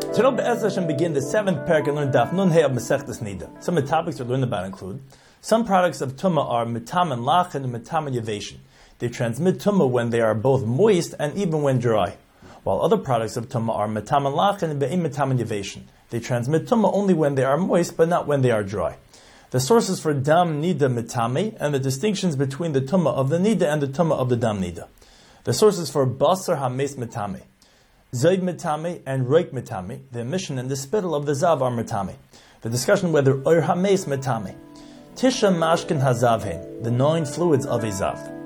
Today, Be'ez Hashem begin the 7th parak and learn Daf Nun Hey of Masechtas Nida. Some of the topics we're learning about include some products of Tumah are Mitam and Lachan and Mitam and Yavation. They transmit Tumah when they are both moist and even when dry. While other products of Tumah are Mitam and Lachan and Be'im Mitam and Yavation. They transmit Tumah only when they are moist but not when they are dry. The sources for Dam Nida Mitame and the distinctions between the Tumah of the Nida and the Tumah of the Dam Nida. The sources for Basar HaMes Mitame. Zayd Mitame and Roik Mitame, the emission and the spittle of the Zav are Mitame. The discussion whether Oir HaMes Mitame. Tisha Mashkin HaZavhen, the 9 fluids of a Zav.